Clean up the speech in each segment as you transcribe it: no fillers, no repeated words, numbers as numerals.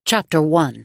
Chapter 1.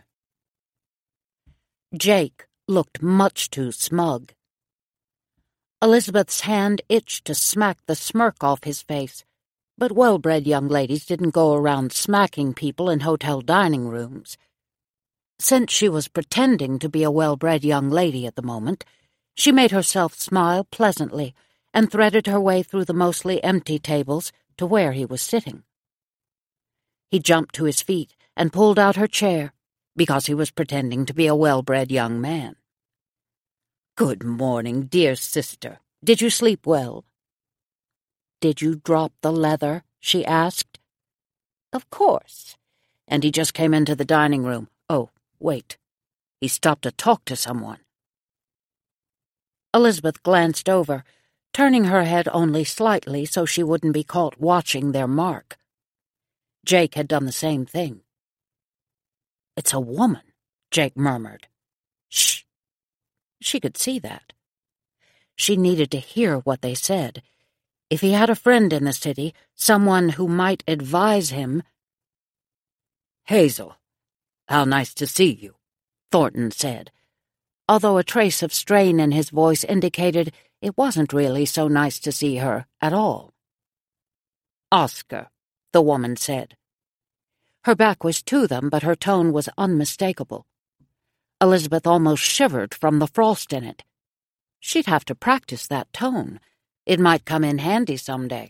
Jake looked much too smug. Elizabeth's hand itched to smack the smirk off his face, but well-bred young ladies didn't go around smacking people in hotel dining rooms. Since she was pretending to be a well-bred young lady at the moment, she made herself smile pleasantly and threaded her way through the mostly empty tables to where he was sitting. He jumped to his feet and pulled out her chair, because he was pretending to be a well-bred young man. "Good morning, dear sister. Did you sleep well?" "Did you drop the leather?" she asked. "Of course." And he just came into the dining room. Oh, wait. He stopped to talk to someone. Elizabeth glanced over, turning her head only slightly so she wouldn't be caught watching their mark. Jake had done the same thing. "It's a woman," Jake murmured. "Shh." She could see that. She needed to hear what they said. If he had a friend in the city, someone who might advise him— "Hazel, how nice to see you," Thornton said, although a trace of strain in his voice indicated it wasn't really so nice to see her at all. "Oscar," the woman said. Her back was to them, but her tone was unmistakable. Elizabeth almost shivered from the frost in it. She'd have to practice that tone. It might come in handy someday.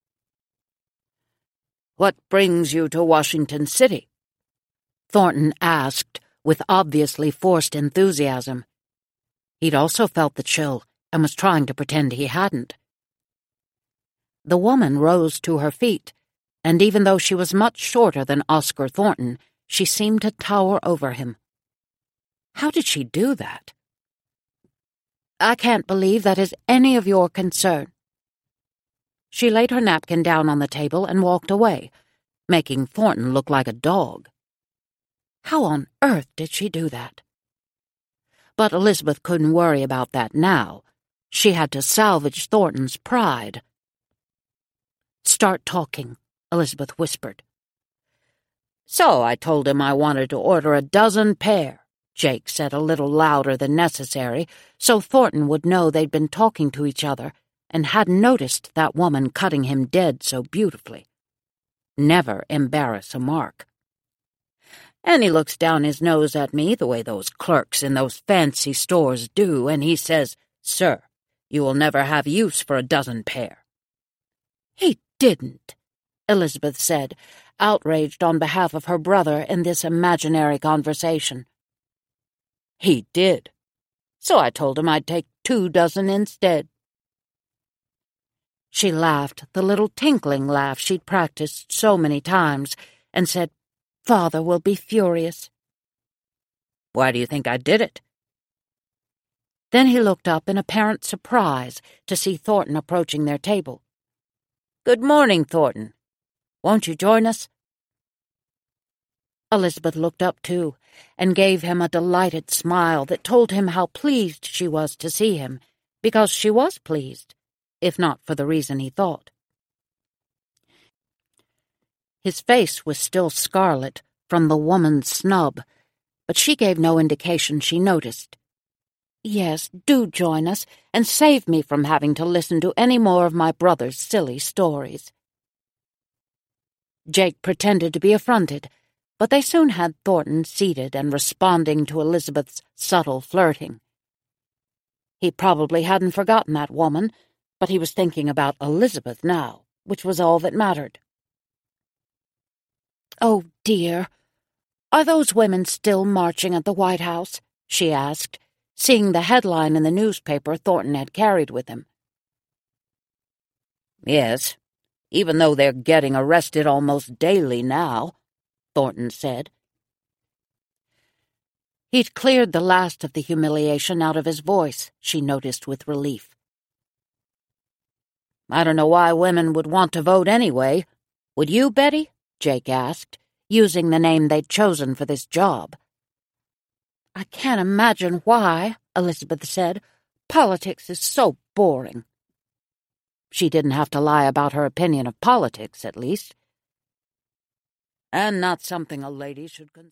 "What brings you to Washington City?" Thornton asked, with obviously forced enthusiasm. He'd also felt the chill and was trying to pretend he hadn't. The woman rose to her feet, and even though she was much shorter than Oscar Thornton, she seemed to tower over him. How did she do that? "I can't believe that is any of your concern." She laid her napkin down on the table and walked away, making Thornton look like a dog. How on earth did she do that? But Elizabeth couldn't worry about that now. She had to salvage Thornton's pride. "Start talking," Elizabeth whispered. "So I told him I wanted to order a dozen pair," Jake said a little louder than necessary, so Thornton would know they'd been talking to each other and hadn't noticed that woman cutting him dead so beautifully. Never embarrass a mark. And he looks down his nose at me the way those clerks in those fancy stores do, and he says, 'Sir, you will never have use for a dozen pair.'" "He didn't," Elizabeth said, outraged on behalf of her brother in this imaginary conversation. "He did. So I told him I'd take 2 dozen instead." She laughed, the little tinkling laugh she'd practiced so many times, and said, "Father will be furious." "Why do you think I did it?" Then he looked up in apparent surprise to see Thornton approaching their table. "Good morning, Thornton. Won't you join us?" Elizabeth looked up, too, and gave him a delighted smile that told him how pleased she was to see him, because she was pleased, if not for the reason he thought. His face was still scarlet from the woman's snub, but she gave no indication she noticed. "Yes, do join us, and save me from having to listen to any more of my brother's silly stories." Jake pretended to be affronted, but they soon had Thornton seated and responding to Elizabeth's subtle flirting. He probably hadn't forgotten that woman, but he was thinking about Elizabeth now, which was all that mattered. "Oh, dear, are those women still marching at the White House?" she asked, seeing the headline in the newspaper Thornton had carried with him. "Yes, even though they're getting arrested almost daily now," Thornton said. He'd cleared the last of the humiliation out of his voice, she noticed with relief. "I don't know why women would want to vote anyway. Would you, Betty?" Jake asked, using the name they'd chosen for this job. "I can't imagine why," Elizabeth said. "Politics is so boring." She didn't have to lie about her opinion of politics, at least. And not something a lady should consider.